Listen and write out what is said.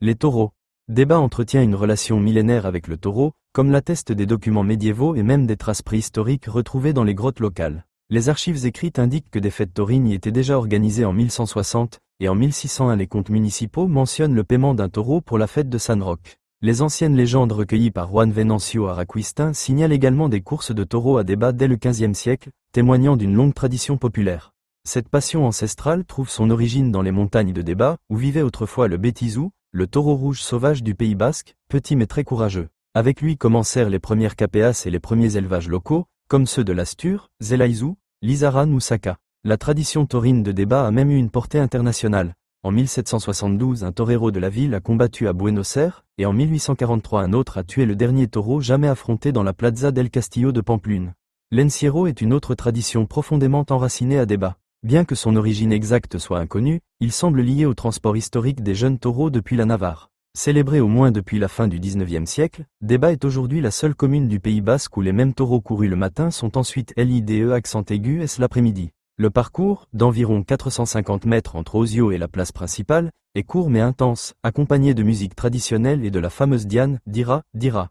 Les taureaux. Deba entretient une relation millénaire avec le taureau, comme l'attestent des documents médiévaux et même des traces préhistoriques retrouvées dans les grottes locales. Les archives écrites indiquent que des fêtes taurines y étaient déjà organisées en 1160, et en 1601 les comptes municipaux mentionnent le paiement d'un taureau pour la fête de San Roque. Les anciennes légendes recueillies par Juan Venancio Araquistin signalent également des courses de taureaux à Deba dès le XVe siècle, témoignant d'une longue tradition populaire. Cette passion ancestrale trouve son origine dans les montagnes de Deba, où vivait autrefois le bétizou, le taureau rouge sauvage du Pays basque, petit mais très courageux. Avec lui commencèrent les premières capéas et les premiers élevages locaux, comme ceux de l'Astur, Zelaizou, Lizaran ou Saka. La tradition taurine de Deba a même eu une portée internationale. En 1772, un torero de la ville a combattu à Buenos Aires, et en 1843 un autre a tué le dernier taureau jamais affronté dans la Plaza del Castillo de Pampelune. L'encierro est une autre tradition profondément enracinée à Deba. Bien que son origine exacte soit inconnue, il semble lié au transport historique des jeunes taureaux depuis la Navarre. Célébré au moins depuis la fin du XIXe siècle, Deba est aujourd'hui la seule commune du Pays basque où les mêmes taureaux courus le matin sont ensuite LIDE accent aigu S l'après-midi. Le parcours, d'environ 450 mètres entre Osio et la place principale, est court mais intense, accompagné de musique traditionnelle et de la fameuse diane, Dira, Dira.